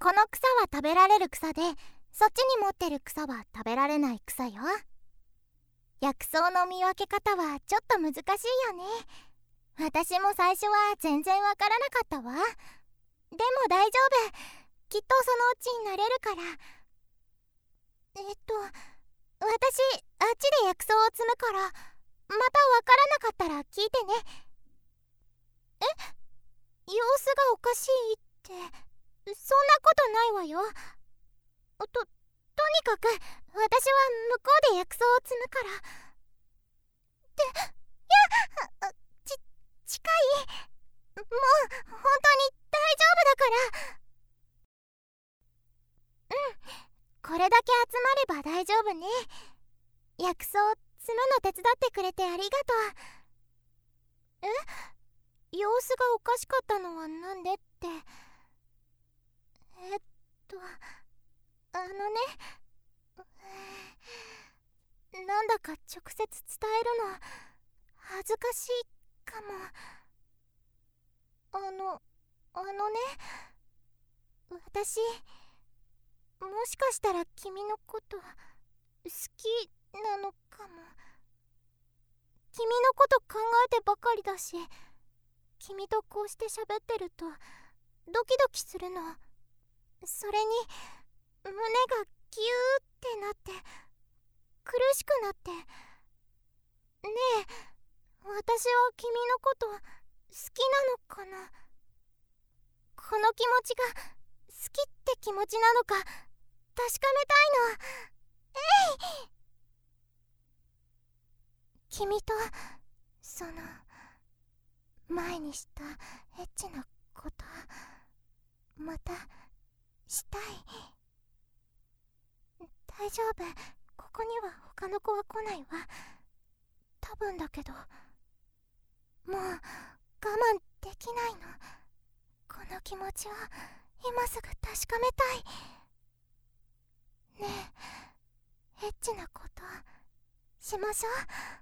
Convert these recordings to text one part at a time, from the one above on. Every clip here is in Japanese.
この草は食べられる草で、そっちに持ってる草は食べられない草よ。薬草の見分け方はちょっと難しいよね。私も最初は全然わからなかったわ。でも大丈夫、きっとそのうちになれるから。私あっちで薬草を摘むから、またわからなかったら聞いてね。様子がおかしいって、そんなことないわよ。とにかく私は向こうで薬草を摘むから。近い。もう本当に大丈夫だから。これだけ集まれば大丈夫ね。薬草を摘むの手伝ってくれてありがとう。様子がおかしかったのはなんでって。なんだか直接伝えるの恥ずかしいかも。私、もしかしたら君のこと好きなのかも。君のこと考えてばかりだし、君とこうして喋ってるとドキドキするの。それに胸がギューってなって苦しくなって。ねえ、私は君のこと好きなのかな。この気持ちが好きって気持ちなのか確かめたいの。君とその前にしたエッチなことまたしたい。大丈夫、ここには他の子は来ないわ。多分だけど、もう我慢できないの。この気持ちを今すぐ確かめたい。ねえ、エッチなことしましょう。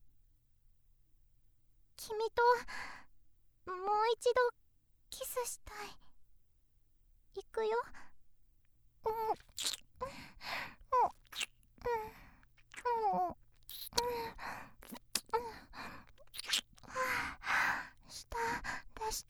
君ともう一度キスしたい。行くよ。舌出して。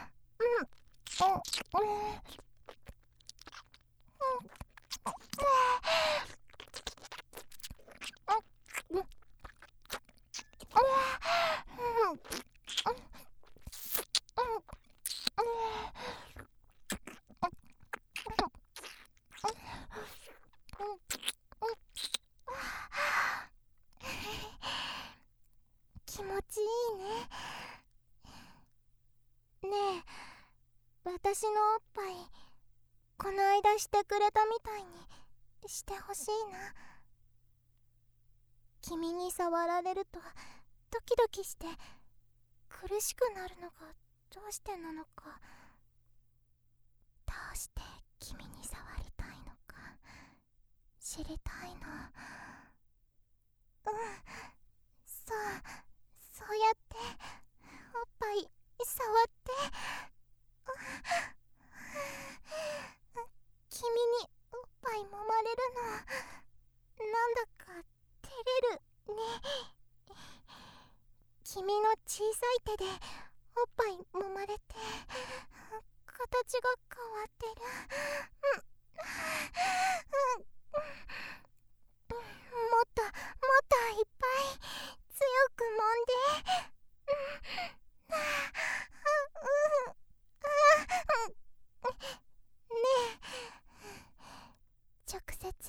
気持ちいいね。ねえ、私のおっぱいこの間してくれたみたいにしてほしいな。君に触られるとドキドキして苦しくなるのがどうしてなのか。どうして君に触りたいのか知りたいの。そうやっておっぱい触って。君におっぱい揉まれるのなんだか照れるね。君の小さい手でおっぱい揉まれて形が変わってる。もっといっぱい強く揉んで。ねえ、直接触って。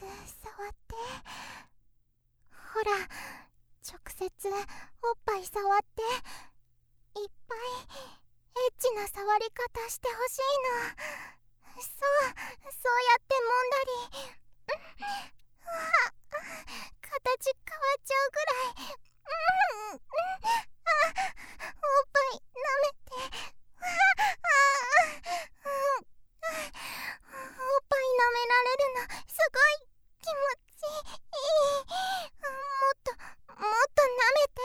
ほら、直接おっぱい触って。いっぱいエッチな触り方してほしいの。そうやって揉んだり。形変わっちゃうぐらい。おっぱい舐めて。おっぱい舐められるのすごい気持ちいい。もっと舐めて。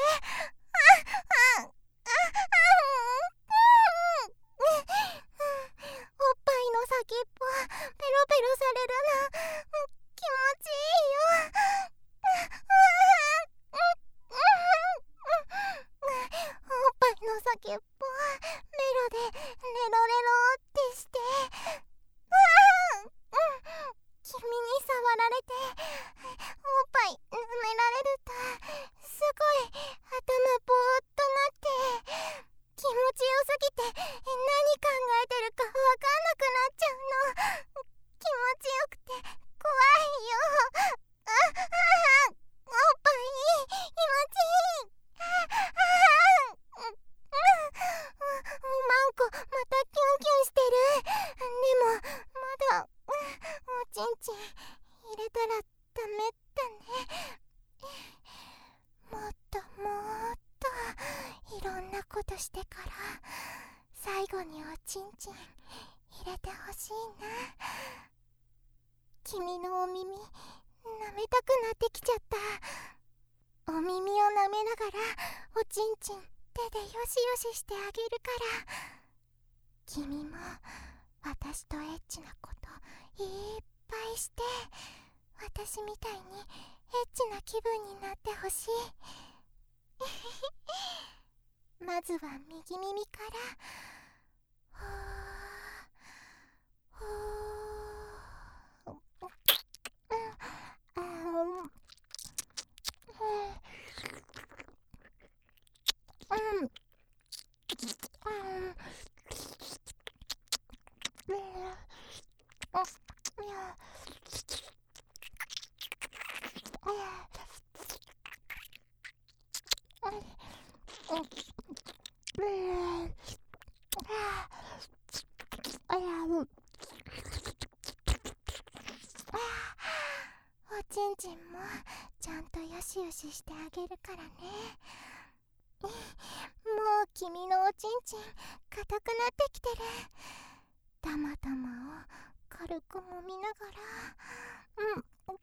おっペロペロされるの気持ちいいよ。おっぱいの先っぽメロでレロレロってして、君に触られておっぱい舐められるとすごい頭ぼーっとなって気持ちよすぎて何考えてるかわかんなくなっちゃうの。気持ちよくて怖いよ。おっぱい気持ちいい。マンコまたキュンキュンしてる。でもまだおちんちん入れたらダメだね。もっともっといろんなことしてから最後におちんちん入れてほしいな。君のお耳舐めたくなってきちゃった。お耳を舐めながらおちんちん手でよしよししてあげるから、君も私とエッチなこといっぱいして私みたいにエッチな気分になってほしい。まずは右耳から。ほーほおちんちんもちゃんとよしよししてあげるからね。もう君のおちんちん硬くなってきてる。たまたまを軽く揉みながら、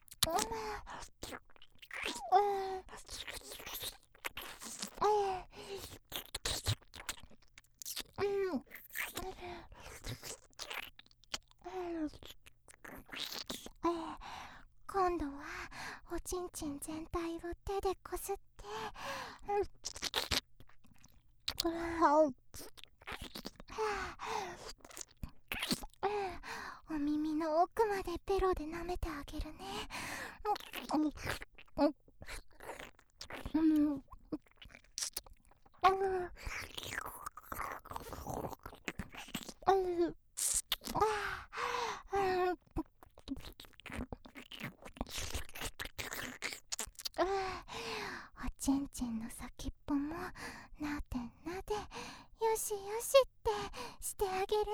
今度はおちんちん全体を手でこすって、お耳の奥までペロで舐めてあげるね。おちんちんの先っぽもなでなでよしよしってしてあげる。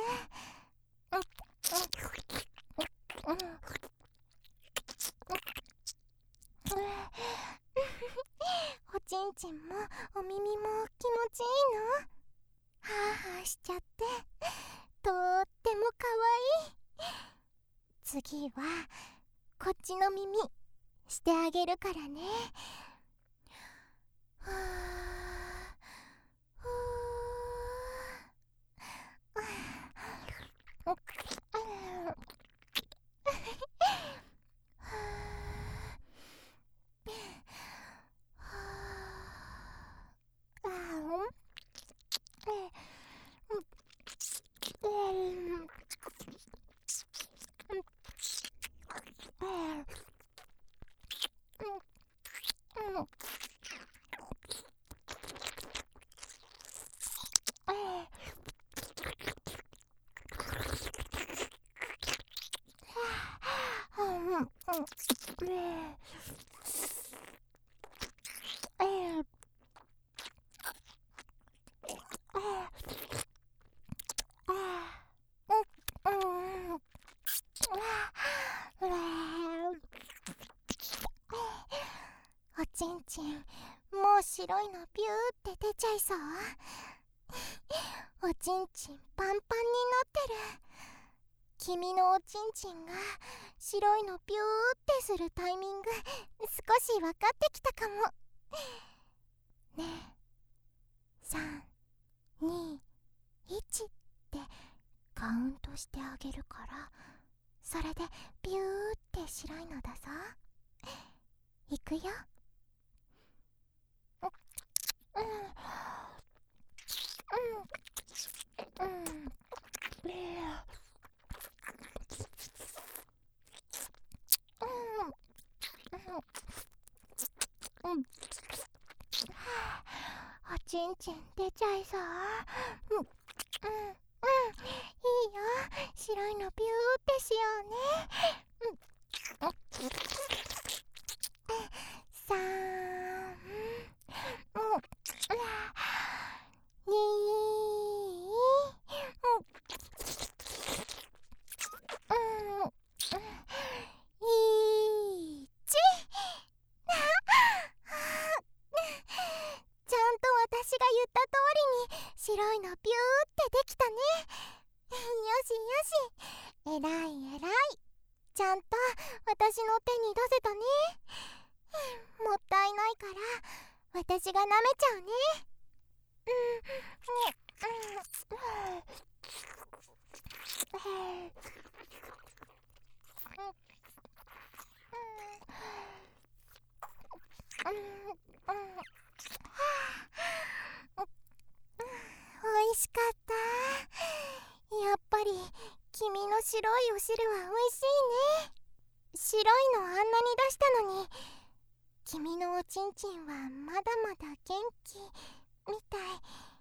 おちんちんもお耳も気持ちいいの？はあはあしちゃってとってもかわいい。次はこっちの耳してあげるからね。ふーふおちんちんもう白いのビューって出ちゃいそう。おちんちんパンパンになってる。君のおちんちんが白いのビューってするタイミング少し分かってきたかもね。え3、2、1ってカウントしてあげるからそれでビューって白いのだぞ。いくよ。おちんちん出ちゃいそう。いいよ、白いのビューってしようね。3、2、1。ちゃんと私が言った通りに白いのビューってできたね。よしよし、えらいえらい。ちゃんと私の手に出せたね。もったいないから私が舐めちゃうね。おいしかった。やっぱり君の白いお汁はおいしいね。白いのあんなに出したのに、君のおちんちんはまだまだ元気みたい。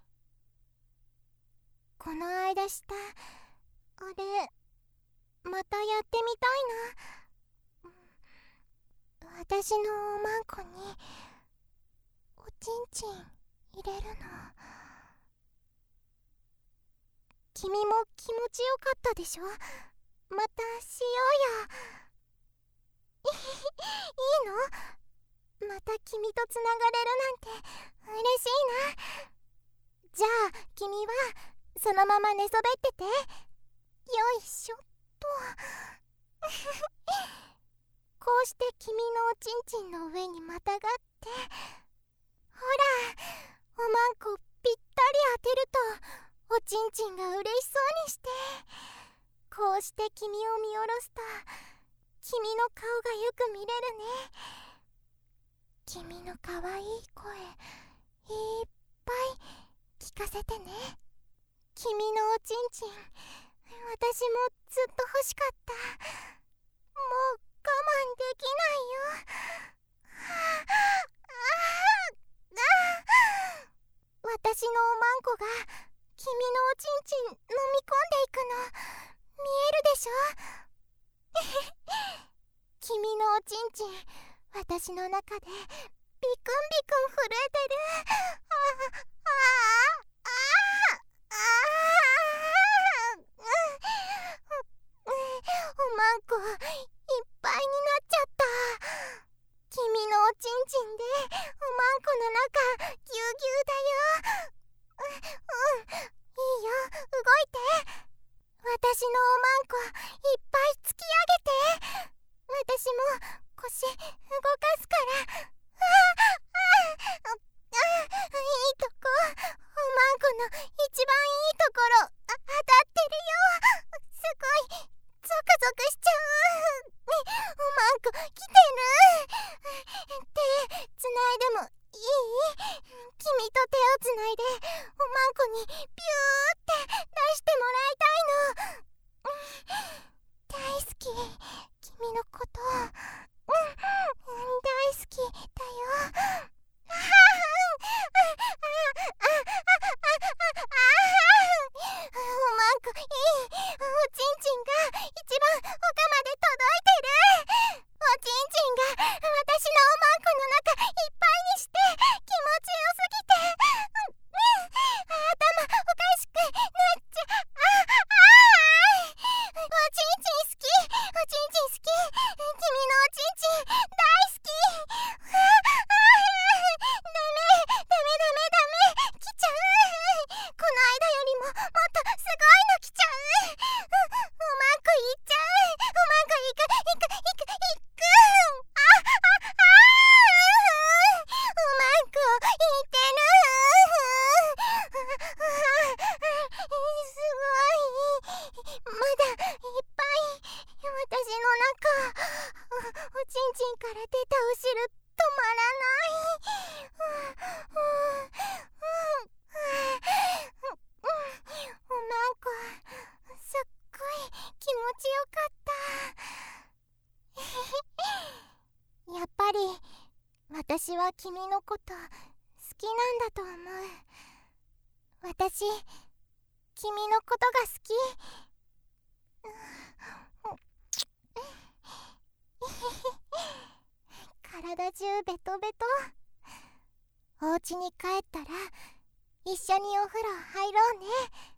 この間したあれ、またやってみたいな。私のおまんこにおちんちん入れるの。君も気持ちよかったでしょ。またしようよ。いいの？また君とつながれるなんて嬉しいな。じゃあ君はそのまま寝そべってて。よいしょっと。こうして君のおちんちんの上にまたがって、ほら、おまんこぴったり当てるとおちんちんが嬉しそうにして、こうして君を見下ろすと君の顔がよく見れるね。君のかわいい声いっぱい聞かせてね。君のおちんちん、私もずっと欲しかった。もう我慢できないよ。私のおまんこが君のおちんちん飲み込んでいくの見えるでしょ。君のおちんちん、私の中でビクンビクン震えてる。おまんこいっぱいになっちゃった。君のおちんちんでおまんこの中ぎゅうぎゅうだよ。いいよ、動いて。私のおまんこいっぱい突き上げて。私も腰動かすから。いいとこ、おまんこの一番いいところ当たってるよ。すごいゾクゾクしちゃう。 ちんちんから出たお汁止まらない。なんかすっごい気持ちよかった。やっぱり私は君のこと好きなんだと思う。私君のことが好き。体中ベトベト。お家に帰ったら一緒にお風呂入ろうね。